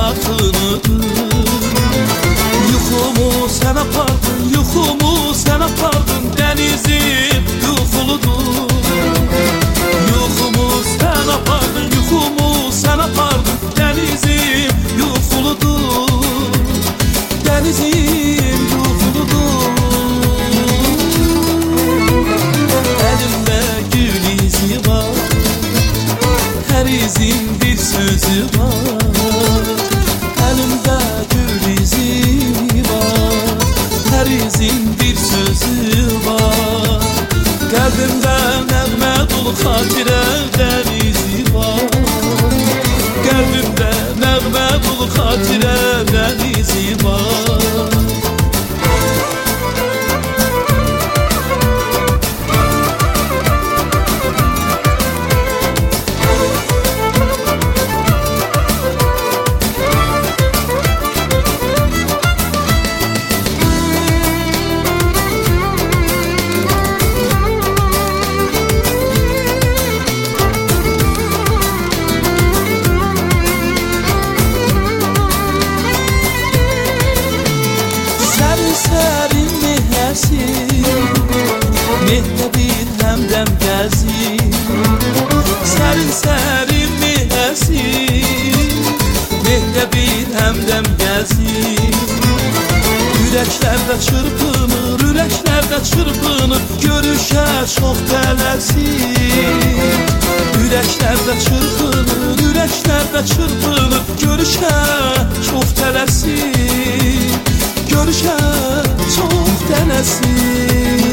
yaxınıdır. Yuxumu sən apardın, yuxumu sən apardın, dənizim yuxuludur. Yuxumu sən apardın, yuxumu sən apardın, dənizim yuxuludur. Dənizim yuxuludur. Əlimdə gül izi var, hər izin bir sözü var. Əlimdə gül izi var, hər izin bir sözü var. Qəlbimdə nəğmə dolu xatirə dənizi var. Qəlbimdə nəğmə dolu xatirə dənizi var. Sərin mehəsin, mehdə bir həmdəm gəzir. Sərin mehəsin, mehdə bir həmdəm gəzir. Ürəklərdə çırpınır, ürəklərdə çırpınır, görüşə çox tələsir. Ürəklərdə çırpınır, ürəklərdə çırpınır, görüşə çox tələsir. Görüşə çox tələsir.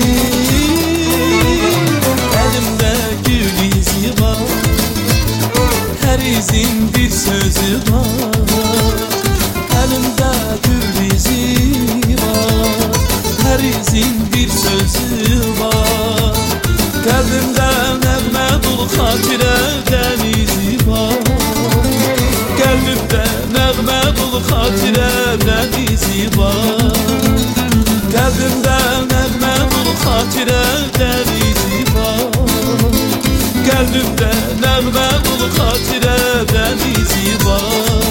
Əlimdə gül izi var, hər izin bir sözü var. Əlimdə gül izi var, hər izin bir sözü var. Qəlbimdə nəğmə dolu xatirə dənizi var. Qəlbimdə nəğmə dolu xatirə dənizi var. Qəlbimdə nəğmə dolu xatirə dənizi var. Qəlbimdə nəğmə dolu xatirə dənizi var.